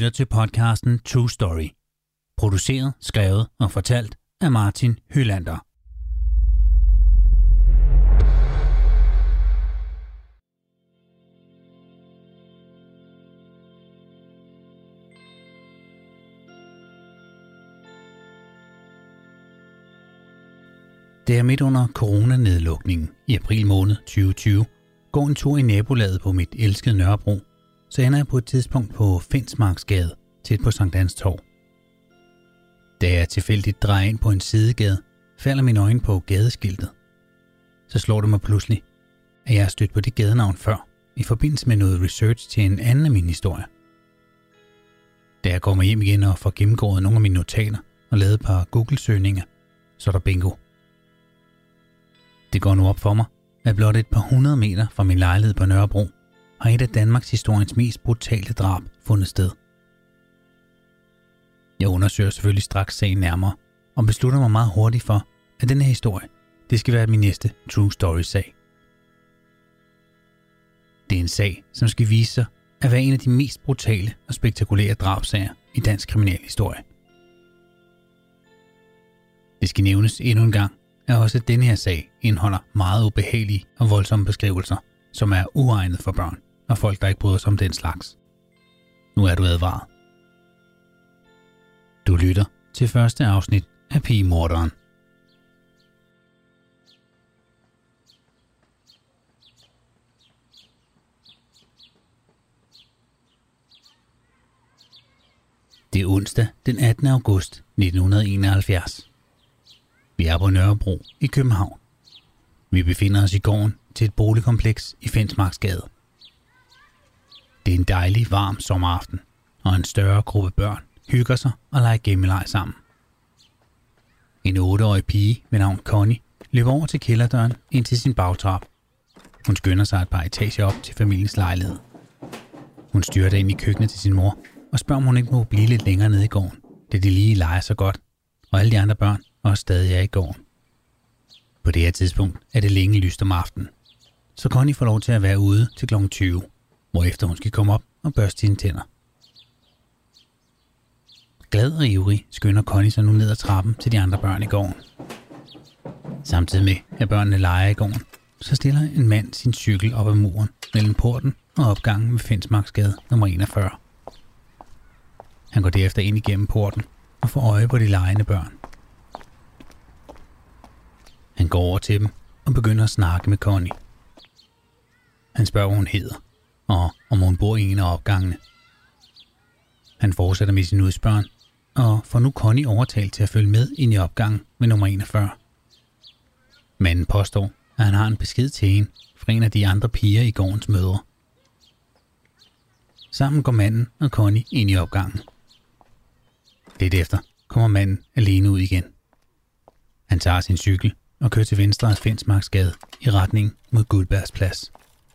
lytter til podcasten True Story. Produceret, skrevet og fortalt af Martin Hylander. Det er midt under coronanedlukningen i april måned 2020, går en tur i nabolaget på mit elskede Nørrebro, så ender jeg på et tidspunkt på Fensmarksgade, tæt på Sankt Hans Torv. Da jeg tilfældigt drejer ind på en sidegade, falder mine øjne på gadeskiltet. Så slår det mig pludselig, at jeg har stødt på det gadenavn før, i forbindelse med noget research til en anden af mine historier. Da jeg kommer hjem igen og får gennemgået nogle af mine notater og lavet et par Google-søgninger, så er der bingo. Det går nu op for mig, at blot et par 100 meter fra min lejlighed på Nørrebro har et af Danmarks historiens mest brutale drab fundet sted. Jeg undersøger selvfølgelig straks sagen nærmere og beslutter mig meget hurtigt for, at denne historie, det skal være min næste True Story-sag. Det er en sag, som skal vise sig at være en af de mest brutale og spektakulære drabsager i dansk kriminalhistorie. Det skal nævnes endnu en gang, at også denne her sag indeholder meget ubehagelige og voldsomme beskrivelser, som er uegnet for børn og folk, der ikke bryder sig om den slags. Nu er du advaret. Du lytter til første afsnit af Pigemorderen. Det er onsdag den 18. august 1971. Vi er på Nørrebro i København. Vi befinder os i gården til et boligkompleks i Fensmarksgade. Det er en dejlig, varm sommeraften, og en større gruppe børn hygger sig og leger gemmeleg sammen. En 8-årig pige ved navn Connie løber over til kælderdøren ind til sin bagtrap. Hun skynder sig et par etager op til familiens lejlighed. Hun styrter ind i køkkenet til sin mor og spørger, om hun ikke må blive lidt længere nede i gården, da de lige leger så godt, og alle de andre børn også stadig er i gården. På det her tidspunkt er det længe lyst om aftenen, så Connie får lov til at være ude til kl. 20, hvorefter hun skal komme op og børste sine tænder. Glad og ivrig skynder Connie sig nu ned ad trappen til de andre børn i gården. Samtidig med, at børnene leger i gården, så stiller en mand sin cykel op ad muren mellem porten og opgangen ved Fensmarksgade nummer 41. Han går derefter ind igennem porten og får øje på de legende børn. Han går over til dem og begynder at snakke med Connie. Han spørger, hvad hun hedder, og om hun bor i en af opgangene. Han fortsætter med sin udspørgen, og får nu Connie overtalt til at følge med ind i opgangen ved nummer 41. Manden påstår, at han har en besked til hende fra en af de andre piger i gårdens mødre. Sammen går manden og Connie ind i opgangen. Lidt efter kommer manden alene ud igen. Han tager sin cykel og kører til venstre af Fensmarksgade i retning mod Guldbergs Plads.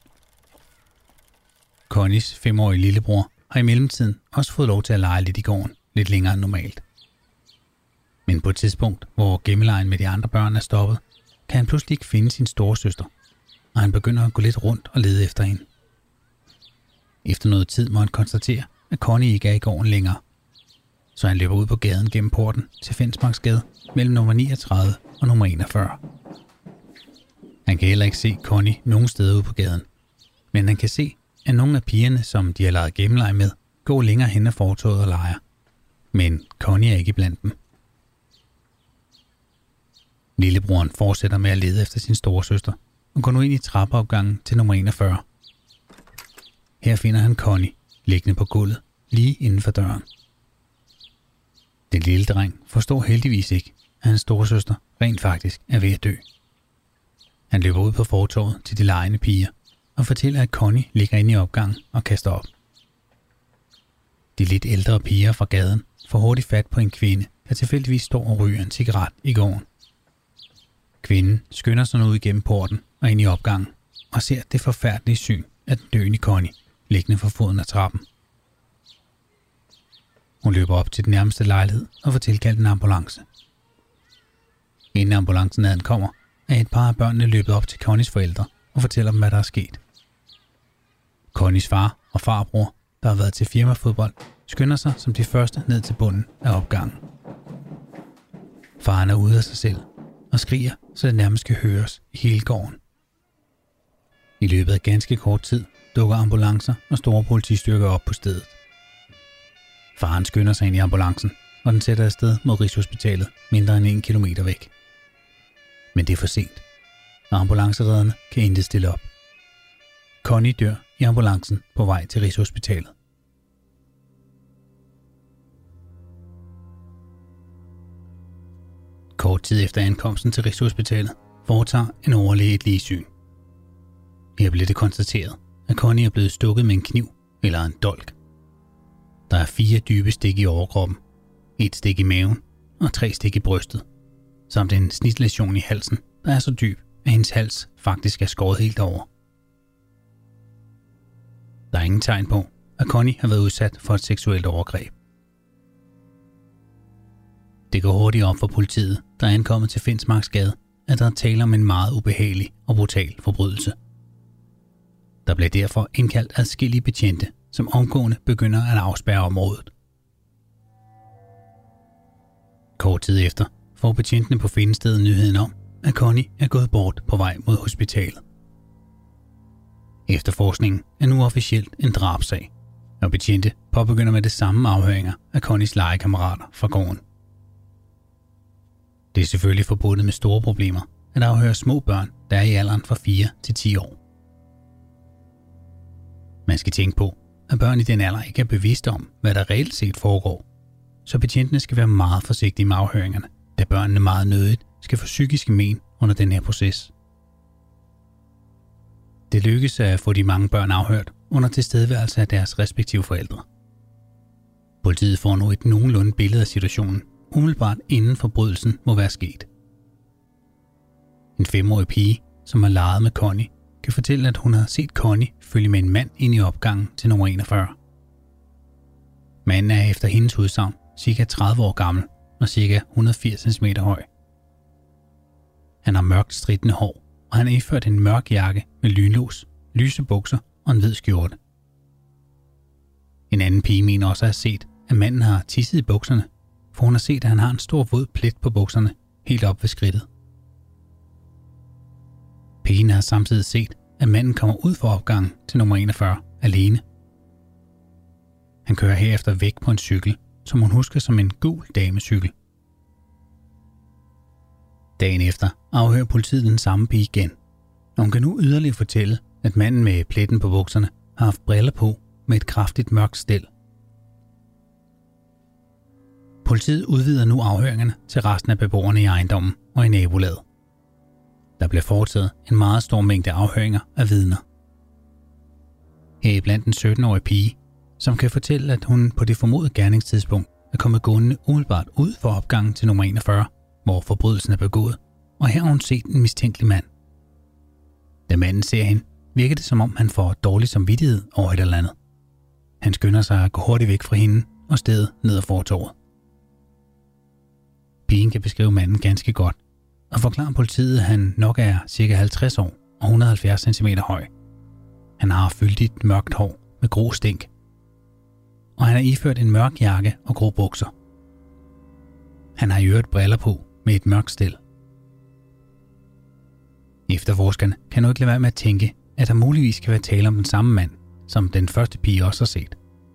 Connies 5-årige lillebror har i mellemtiden også fået lov til at lege lidt i gården, lidt længere end normalt. Men på et tidspunkt, hvor gemmelegen med de andre børn er stoppet, kan han pludselig ikke finde sin storesøster, og han begynder at gå lidt rundt og lede efter hende. Efter noget tid må han konstatere, at Connie ikke er i gården længere, så han løber ud på gaden gennem porten til Fensmarksgade mellem nummer 39 og nummer 41. Han kan heller ikke se Connie nogen steder ude på gaden, men han kan se, at nogle af pigerne, som de har leget gemmeleg med, går længere hen ad fortovet og leger. Men Connie er ikke blandt dem. Lillebroren fortsætter med at lede efter sin storesøster og går nu ind i trappeopgangen til nummer 41. Her finder han Connie liggende på gulvet lige inden for døren. Den lille dreng forstår heldigvis ikke, at hans storesøster rent faktisk er ved at dø. Han løber ud på fortovet til de legende piger og fortæller, at Connie ligger inde i opgangen og kaster op. De lidt ældre piger fra gaden får hurtigt fat på en kvinde, der tilfældigvis står og ryger en cigaret i gården. Kvinden skynder sig nu ud igennem porten og ind i opgangen og ser det forfærdelige syn af den døende Connie liggende for foden af trappen. Hun løber op til den nærmeste lejlighed og får tilkaldt en ambulance. Inden ambulancen ankommer, er et par af børnene løbet op til Connies forældre og fortæller dem, hvad der er sket. Connies far og farbror, der har været til firmafodbold, skynder sig som de første ned til bunden af opgangen. Faren er ude af sig selv og skriger, så det nærmest kan høres i hele gården. I løbet af ganske kort tid dukker ambulancer og store politistyrker op på stedet. Faren skynder sig ind i ambulancen, og den sætter afsted mod Rigshospitalet mindre end 1 kilometer væk. Men det er for sent, og ambulanceredderne kan intet stille op. Connie dør i ambulancen på vej til Rigshospitalet. Kort tid efter ankomsten til Rigshospitalet foretager en overlæge et ligsyn. Her blev det konstateret, at Connie er blevet stukket med en kniv eller en dolk. Der er 4 dybe stik i overkroppen, 1 stik i maven og 3 stik i brystet, samt en snitlæsion i halsen, der er så dyb, at hendes hals faktisk er skåret helt over. Der er ingen tegn på, at Connie har været udsat for et seksuelt overgreb. Det går hurtigt op for politiet, der er ankommet til Fensmarksgade, at der er tale om en meget ubehagelig og brutal forbrydelse. Der bliver derfor indkaldt adskillige betjente, som omgående begynder at afspærre området. Kort tid efter får betjentene på findestedet nyheden om, at Connie er gået bort på vej mod hospitalet. Efterforskningen er nu officielt en drabsag, og betjente påbegynder med det samme afhøringer af Connies legekammerater fra gården. Det er selvfølgelig forbundet med store problemer at afhøre små børn, der er i alderen fra 4 til 10 år. Man skal tænke på, at børn i den alder ikke er bevidste om, hvad der reelt set foregår, så betjentene skal være meget forsigtige med afhøringerne, da børnene meget nødigt skal få psykiske men under den her proces. Det lykkes at få de mange børn afhørt under tilstedeværelse af deres respektive forældre. Politiet får nu et nogenlunde billede af situationen, umiddelbart inden forbrydelsen må være sket. En 5-årig pige, som har leget med Connie, kan fortælle, at hun har set Connie følge med en mand ind i opgangen til nummer 41. Manden er efter hendes udsagn ca. 30 år gammel og ca. 180 cm høj. Han har mørkt strittende hår, og han er iført en mørk jakke med lynlås, lyse bukser og en hvid skjorte. En anden pige mener også at have set, at manden har tisset i bukserne, for hun har set, at han har en stor våd plet på bukserne helt op ved skridtet. Pigen har samtidig set, at manden kommer ud fra opgangen til nummer 41 alene. Han kører herefter væk på en cykel, som hun husker som en gul damecykel. Dagen efter afhører politiet den samme pige igen, og hun kan nu yderligere fortælle, at manden med pletten på bukserne har haft briller på med et kraftigt mørkt stel. Politiet udvider nu afhøringerne til resten af beboerne i ejendommen og i nabolaget. Der bliver foretaget en meget stor mængde afhøringer af vidner. Heriblandt en 17-årig pige, som kan fortælle, at hun på det formodede gerningstidspunkt er kommet gående umiddelbart ud for opgangen til nummer 41, hvor forbrydelsen er begået, og her har hun set en mistænkelig mand. Da manden ser hende, virker det som om han får dårlig samvittighed over et eller andet. Han skynder sig at gå hurtigt væk fra hende og stedet ned ad fortovet. Pigen kan beskrive manden ganske godt, og forklarer politiet, at han nok er ca. 50 år og 170 cm høj. Han har fyldigt mørkt hår med grå stænk, og han har iført en mørk jakke og grå bukser. Han har i øvrigt briller på med et mørkt stel. Efterforskerne kan nu ikke lade være med at tænke, at der muligvis kan være tale om den samme mand, som den første pige også har set.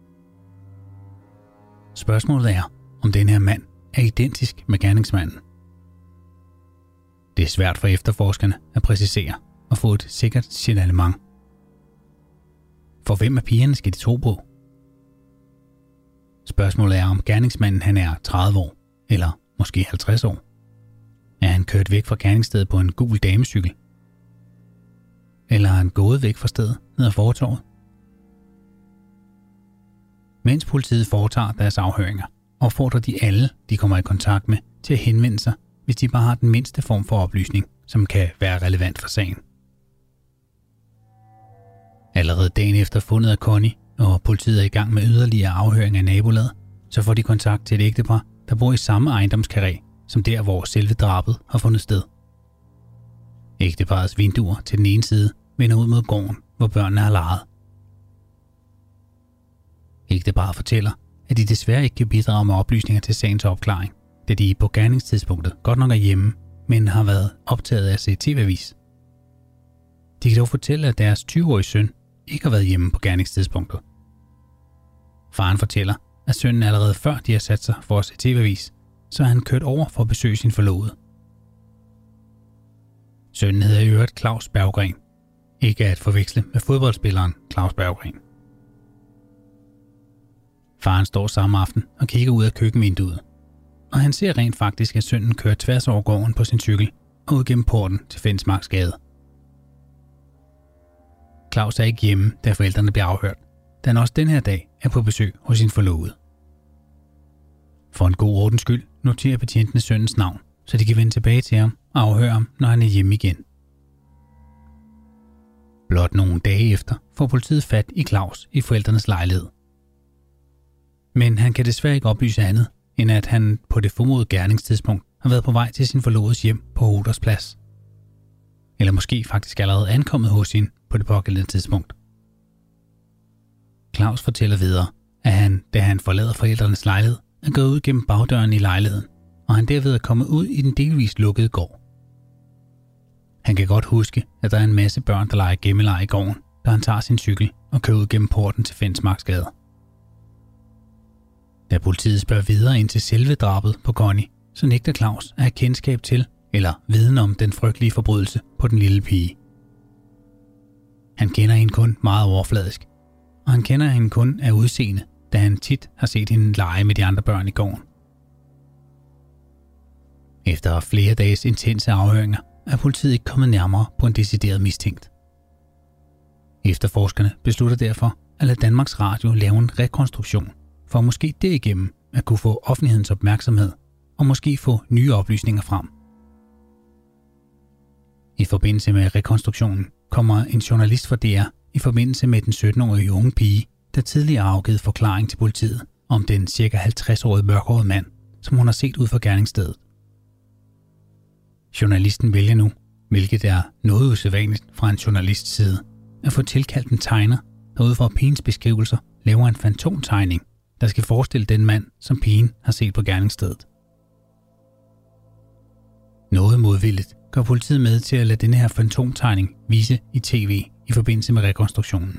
Spørgsmålet er, om den her mand er identisk med gerningsmanden. Det er svært for efterforskerne at præcisere og få et sikkert signalement. For hvem af pigerne skal de tro på? Spørgsmålet er, om gerningsmanden han er 30 år, eller måske 50 år. Er han kørt væk fra gerningsstedet på en gul damecykel? Eller er han gået væk fra stedet ned ad fortovet? Mens politiet foretager deres afhøringer, opfordrer de alle, de kommer i kontakt med, til at henvende sig, hvis de bare har den mindste form for oplysning, som kan være relevant for sagen. Allerede dagen efter fundet af Connie, og politiet er i gang med yderligere afhøring af nabolaget, så får de kontakt til et ægtepar, der bor i samme ejendomskarré, som der, hvor selve drabet har fundet sted. Ægteparrets vinduer til den ene side vender ud mod gården, hvor børnene har leget. Ægteparret fortæller, at de desværre ikke kan bidrage med oplysninger til sagens opklaring, da de på gerningstidspunktet godt nok er hjemme, men har været optaget af at se tv-avis. De kan dog fortælle, at deres 20-årige søn ikke har været hjemme på gerningstidspunktet. Faren fortæller, at sønnen allerede før de har sat sig for at se tv-avis, så er han kørt over for at besøge sin forlovede. Sønnen hedder i øvrigt Claus Berggren, ikke at forveksle med fodboldspilleren Claus Berggren. Faren står samme aften og kigger ud af køkkenvinduet, og han ser rent faktisk, at sønnen kører tværs over gården på sin cykel og ud gennem porten til Fensmarksgade. Claus er ikke hjemme, da forældrene bliver afhørt, da han også den her dag er på besøg hos sin forlovede. For en god ordens skyld noterer betjentene sønnens navn, så de kan vende tilbage til ham og afhøre ham, når han er hjemme igen. Blot nogle dage efter får politiet fat i Claus i forældrenes lejlighed. Men han kan desværre ikke oplyse andet, end at han på det formodede gerningstidspunkt har været på vej til sin forlovedes hjem på Hoders Plads. Eller måske faktisk allerede ankommet hos hende på det pågældende tidspunkt. Claus fortæller videre, at han, da han forlader forældrenes lejlighed, er gået ud gennem bagdøren i lejligheden, og han derved er kommet ud i den delvis lukkede gård. Han kan godt huske, at der er en masse børn, der leger gemmeleg i gården, da han tager sin cykel og kører ud gennem porten til Fensmarksgade. Da politiet spørger videre ind til selve drabet på Connie, så nægter Claus at have kendskab til eller viden om den frygtelige forbrydelse på den lille pige. Han kender hende kun meget overfladisk, og han kender hende kun af udseende, da han tit har set hende lege med de andre børn i gården. Efter flere dages intense afhøringer er politiet ikke kommet nærmere på en decideret mistænkt. Efterforskerne beslutter derfor at lade Danmarks Radio lave en rekonstruktion, for måske derigennem at kunne få offentlighedens opmærksomhed og måske få nye oplysninger frem. I forbindelse med rekonstruktionen kommer en journalist fra DR i forbindelse med den 17-årige unge pige, der tidligere har afgivet forklaring til politiet om den ca. 50-årige mørkhårede mand, som hun har set ud fra gerningsstedet. Journalisten vælger nu, hvilket er noget usædvanligt fra en journalists side, at få tilkaldt en tegner, der ud fra pigens beskrivelser laver en fantomtegning, der skal forestille den mand, som pigen har set på gerningsstedet. Noget modvilligt går politiet med til at lade denne her fantomtegning vise i tv i forbindelse med rekonstruktionen.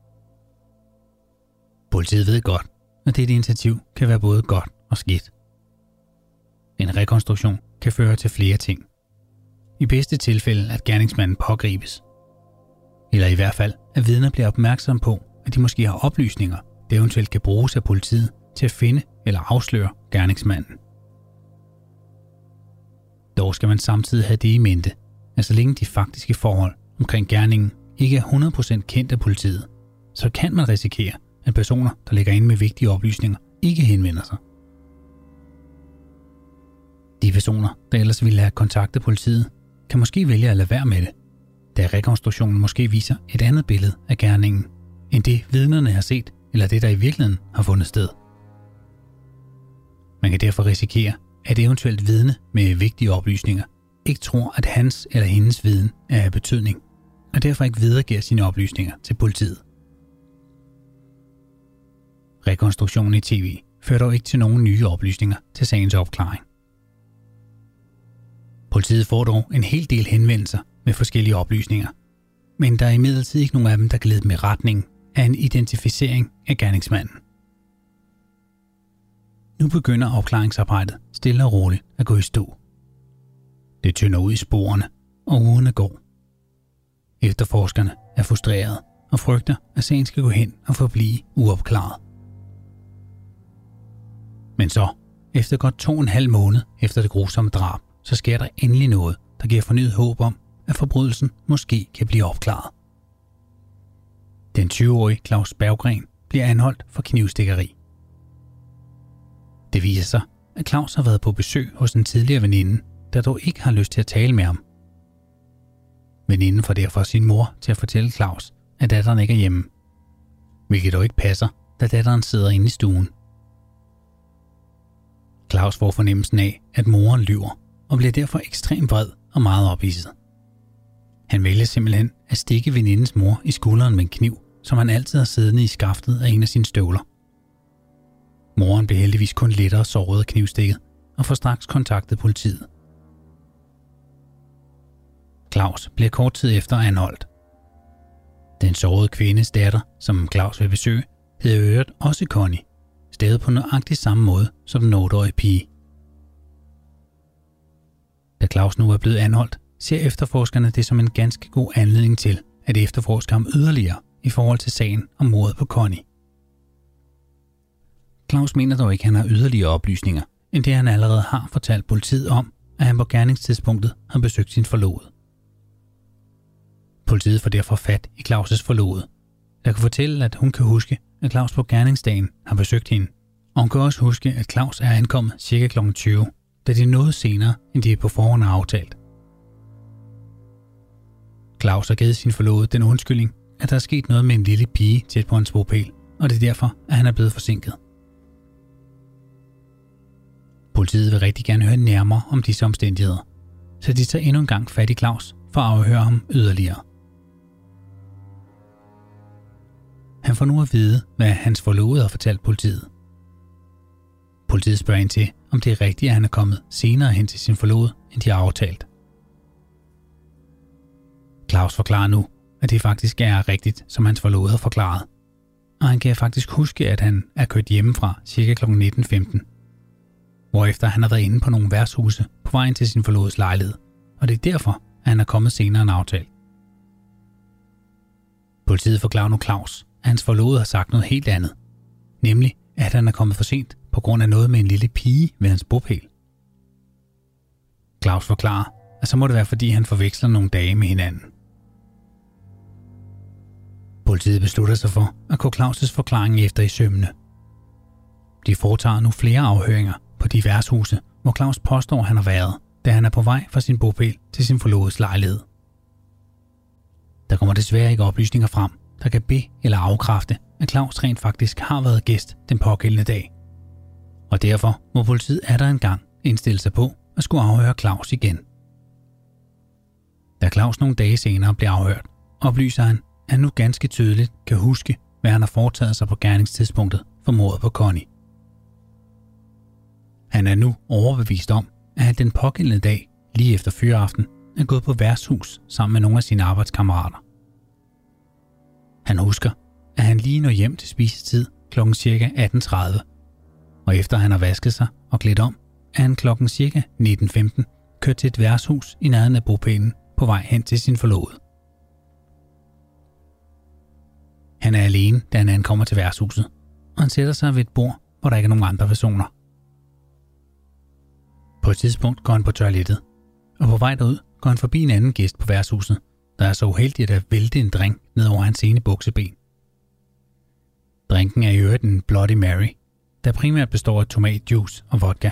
Politiet ved godt, at dette initiativ kan være både godt og skidt. En rekonstruktion kan føre til flere ting. I bedste tilfælde, at gerningsmanden pågribes. Eller i hvert fald, at vidner bliver opmærksom på, at de måske har oplysninger, der eventuelt kan bruges af politiet til at finde eller afsløre gerningsmanden. Dog skal man samtidig have det i mente, at så længe de faktiske forhold omkring gerningen ikke er 100% kendt af politiet, så kan man risikere, at personer, der ligger inde med vigtige oplysninger, ikke henvender sig. De personer, der ellers ville have kontaktet politiet, kan måske vælge at lade være med det, da rekonstruktionen måske viser et andet billede af gerningen, end det vidnerne har set, eller det, der i virkeligheden har fundet sted. Man kan derfor risikere, at eventuelt vidne med vigtige oplysninger ikke tror, at hans eller hendes viden er af betydning, og derfor ikke videregiver sine oplysninger til politiet. Rekonstruktionen i tv fører dog ikke til nogen nye oplysninger til sagens opklaring. Politiet får dog en hel del henvendelser med forskellige oplysninger, men der er imidlertid ikke nogen af dem, der kan lede dem i retning af en identificering af gerningsmanden. Nu begynder opklaringsarbejdet stille og roligt at gå i stå. Det tynder ud i sporene, og ugerne går. Efterforskerne er frustrerede og frygter, at sagen skal gå hen og forblive uopklaret. Men så, efter godt 2,5 måned efter det grusomme drab, så sker der endelig noget, der giver fornyet håb om, at forbrydelsen måske kan blive opklaret. Den 20-årige Claus Berggren bliver anholdt for knivstikkeri. Det viser sig, at Claus har været på besøg hos en tidligere veninde, der dog ikke har lyst til at tale med ham. Veninden får derfor sin mor til at fortælle Claus, at datteren ikke er hjemme, hvilket dog ikke passer, da datteren sidder inde i stuen. Claus får fornemmelsen af, at moren lyver, og bliver derfor ekstremt vred og meget ophidset. Han vælger simpelthen at stikke venindens mor i skulderen med en kniv, som han altid har siddende i skaftet af en af sine støvler. blev heldigvis kun lettere såret af knivstikket og får straks kontaktet politiet. Claus bliver kort tid efter anholdt. Den sårede kvindes datter, som Claus vil besøge, hedder øvrigt også Connie, stavet på nøjagtig samme måde som den 8-årige pige. Da Claus nu er blevet anholdt, ser efterforskerne det som en ganske god anledning til at efterforske ham yderligere i forhold til sagen om mordet på Connie. Claus mener dog ikke, at han har yderligere oplysninger, end det han allerede har fortalt politiet om, at han på gerningstidspunktet har besøgt sin forlovede. Politiet får derfor fat i Claus' forlovede, der kan fortælle, at hun kan huske, at Claus på gerningsdagen har besøgt hende, og hun kan også huske, at Claus er ankommet ca. kl. 20, da det er noget senere, end de på forhånd har aftalt. Claus har givet sin forlovede den undskyldning, at der er sket noget med en lille pige tæt på hans bopæl, og det er derfor, at han er blevet forsinket. Politiet vil rigtig gerne høre nærmere om disse omstændigheder, så de tager endnu en gang fat i Claus for at afhøre ham yderligere. Han får nu at vide, hvad hans forlovede har fortalt politiet. Politiet spørger ind til, om det er rigtigt, at han er kommet senere hen til sin forlovede, end de har aftalt. Claus forklarer nu, at det faktisk er rigtigt, som hans forlovede har forklaret. Og han kan faktisk huske, at han er kørt hjemmefra ca. kl. 19.15. Hvorefter han har været inde på nogle værtshuse på vejen til sin forlovedes lejlighed, og det er derfor, at han er kommet senere end aftalt. Politiet forklarer nu Claus, at hans forlovede har sagt noget helt andet, nemlig at han er kommet for sent på grund af noget med en lille pige ved hans bopæl. Claus forklarer, at så må det være, fordi han forveksler nogle dage med hinanden. Politiet beslutter sig for at gå Claus' forklaring efter i sømmene. De foretager nu flere afhøringer på de værtshuse, hvor Claus påstår, han har været, da han er på vej fra sin bopæl til sin forlovedes lejlighed. Der kommer desværre ikke oplysninger frem, der kan be- eller afkræfte, at Claus rent faktisk har været gæst den pågældende dag. Og derfor må politiet atter en gang indstille sig på at skulle afhøre Claus igen. Da Claus nogle dage senere bliver afhørt, oplyser han, at han nu ganske tydeligt kan huske, hvad han har foretaget sig på gerningstidspunktet for mordet på Connie. Han er nu overbevist om, at han den pågældende dag, lige efter fyraften, er gået på værtshus sammen med nogle af sine arbejdskammerater. Han husker, at han lige når hjem til spisetid kl. ca. 18.30, og efter han har vasket sig og klædt om, er han kl. ca. 19.15 kørt til et værtshus i nærheden af bopælen på vej hen til sin forlovede. Han er alene, da han ankommer til værtshuset, og han sætter sig ved et bord, hvor der ikke er nogen andre personer. På et tidspunkt går han på toilettet, og på vej derud går han forbi en anden gæst på værtshuset, der er så uheldig at vælte en drink ned over hans ene bukseben. Drinken er i øvrigt en Bloody Mary, der primært består af tomatjuice og vodka.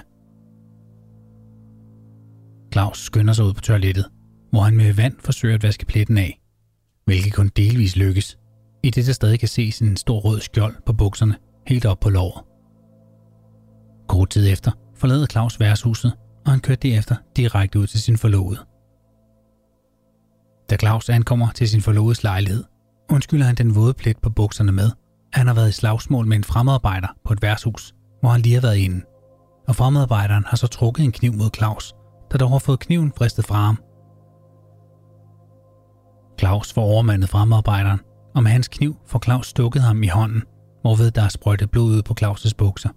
Claus skynder sig ud på toilettet, hvor han med vand forsøger at vaske pletten af, hvilket kun delvis lykkes, i det der stadig kan ses en stor rød skjold på bukserne helt op på låret. Kort tid efter forlader Claus værtshuset, og han kører derefter direkte ud til sin forlovede. Da Claus ankommer til sin forlovedes lejlighed, undskylder han den våde plet på bukserne med, at han har været i slagsmål med en fremmedarbejder på et værtshus, hvor han lige har været inde, og fremmedarbejderen har så trukket en kniv mod Claus, der dog har fået kniven fristet fra ham. Claus får overmandet fremmedarbejderen, og med hans kniv får Claus stukket ham i hånden, hvorved der er sprøjtet blod ud på Claus' bukser.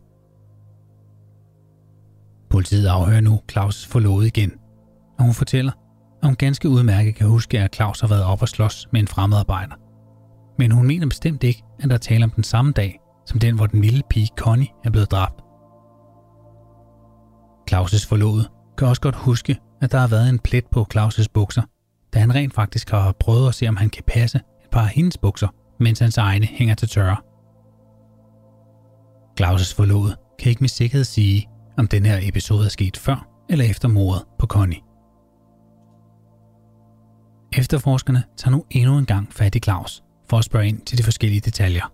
Politiet afhører nu Claus' forlovede igen, og hun fortæller, at hun ganske udmærket kan huske, at Claus har været op og slås med en fremmedarbejder. Men hun mener bestemt ikke, at der er tale om den samme dag, som den, hvor den lille pige Connie er blevet dræbt. Claus' forlovede kan også godt huske, at der har været en plet på Claus' bukser, da han rent faktisk har prøvet at se, om han kan passe et par af hendes bukser, mens hans egne hænger til tørre. Claus' forlovede kan ikke med sikkerhed sige, om den her episode er sket før eller efter mordet på Connie. Efterforskerne tager nu endnu en gang fat i Claus for at spørge ind til de forskellige detaljer.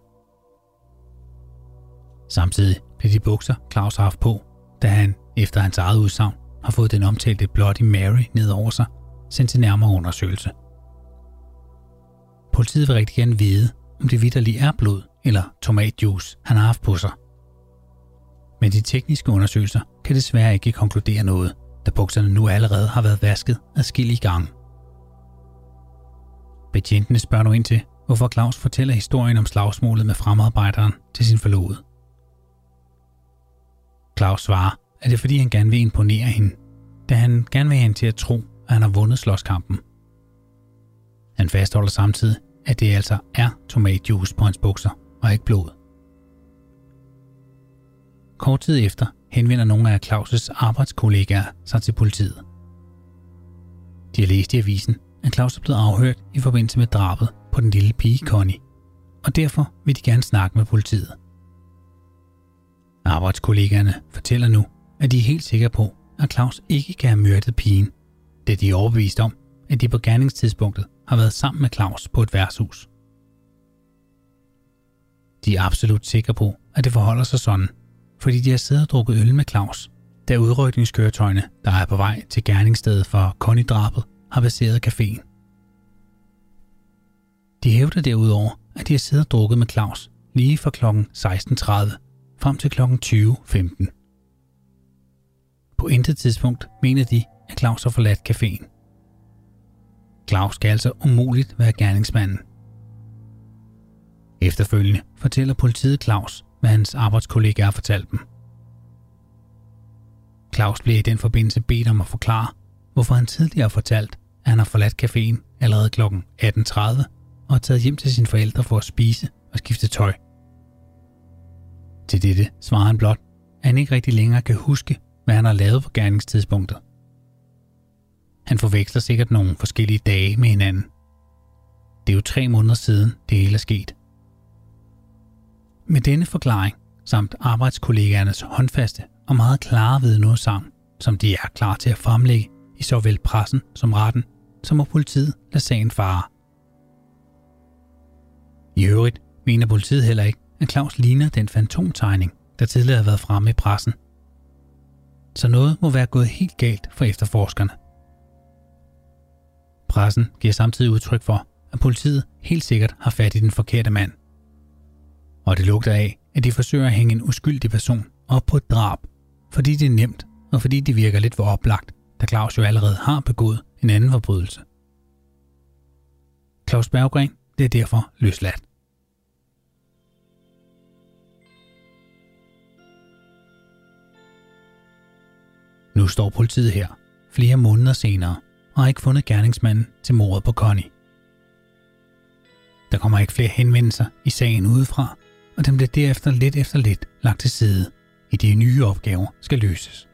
Samtidig bliver de bukser, Claus har haft på, da han, efter hans eget udsagn, har fået den omtalte Bloody Mary ned over sig, sendt til nærmere undersøgelse. Politiet vil rigtig gerne vide, om det vitterligt er blod eller tomatjuice, han har haft på sig. Men de tekniske undersøgelser kan desværre ikke konkludere noget, da bukserne nu allerede har været vasket adskillige gange. Betjentene spørger nu ind til, hvorfor Claus fortæller historien om slagsmålet med fremmedarbejderen til sin forlovede. Claus svarer, at det er fordi han gerne vil imponere hende, da han gerne vil have hende til at tro, at han har vundet slåskampen. Han fastholder samtidig, at det altså er tomatjuice på hans bukser og ikke blod. Kort tid efter henvender nogle af Claus' arbejdskollegaer sig til politiet. De har læst i avisen, at Claus er blevet afhørt i forbindelse med drabet på den lille pige Connie, og derfor vil de gerne snakke med politiet. Arbejdskollegaerne fortæller nu, at de er helt sikre på, at Claus ikke kan have myrdet pigen, da de er overbevist om, at de på gerningstidspunktet har været sammen med Claus på et værtshus. De er absolut sikre på, at det forholder sig sådan, fordi de har siddet og drukket øl med Claus, da udrykningskøretøjerne, der er på vej til gerningsstedet for Connie-drabet, har passeret caféen. De hævder derudover, at de har siddet og drukket med Claus lige fra kl. 16.30 frem til kl. 20.15. På intet tidspunkt mener de, at Claus har forladt caféen. Claus skal altså umuligt være gerningsmanden. Efterfølgende fortæller politiet Claus, hvad hans arbejdskollega har fortalt dem. Claus bliver i den forbindelse bedt om at forklare, hvorfor han tidligere har fortalt, at han har forladt caféen allerede kl. 18.30 og er taget hjem til sine forældre for at spise og skifte tøj. Til dette svarer han blot, at han ikke rigtig længere kan huske, hvad han har lavet på gerningstidspunktet. Han forveksler sikkert nogle forskellige dage med hinanden. Det er jo 3 måneder siden, det hele er sket. Med denne forklaring, samt arbejdskollegaernes håndfaste og meget klare vidneudsagn, som de er klar til at fremlægge i såvel pressen som retten, så må politiet lade sagen fare. I øvrigt mener politiet heller ikke, at Claus ligner den fantomtegning, der tidligere har været fremme i pressen. Så noget må være gået helt galt for efterforskerne. Pressen giver samtidig udtryk for, at politiet helt sikkert har fat i den forkerte mand. Og det lugter af, at de forsøger at hænge en uskyldig person op på et drab, fordi det er nemt, og fordi det virker lidt for oplagt, da Claus jo allerede har begået en anden forbrydelse. Claus Berggren er derfor løsladt. Nu står politiet her, flere måneder senere, og har ikke fundet gerningsmanden til mordet på Connie. Der kommer ikke flere henvendelser i sagen udefra, og den bliver derefter lidt efter lidt lagt til side, i de nye opgaver skal løses.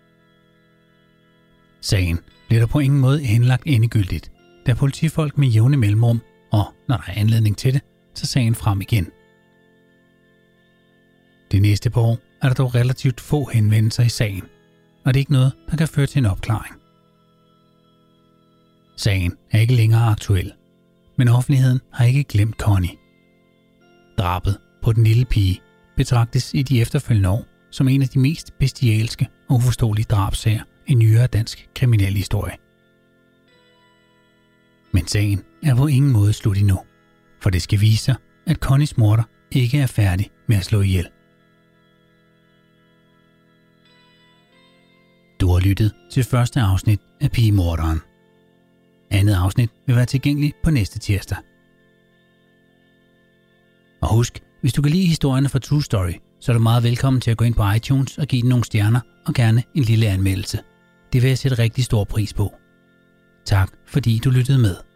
Sagen bliver der på ingen måde henlagt endegyldigt, da politifolk med jævne mellemrum, og når der er anledning til det, tager sagen frem igen. Det næste par år er der dog relativt få henvendelser i sagen, og det er ikke noget, der kan føre til en opklaring. Sagen er ikke længere aktuel, men offentligheden har ikke glemt Connie. Drabet på den lille pige betragtes i de efterfølgende år som en af de mest bestialske og uforståelige drabssager i nyere dansk kriminalhistorie. Men sagen er på ingen måde slut endnu, for det skal vise sig, at Connies morder ikke er færdig med at slå ihjel. Du har lyttet til første afsnit af Pigemorderen. Andet afsnit vil være tilgængelig på næste tirsdag. Og husk, hvis du kan lide historierne fra True Story, så er du meget velkommen til at gå ind på iTunes og give den nogle stjerner og gerne en lille anmeldelse. Det vil jeg sætte rigtig stor pris på. Tak fordi du lyttede med.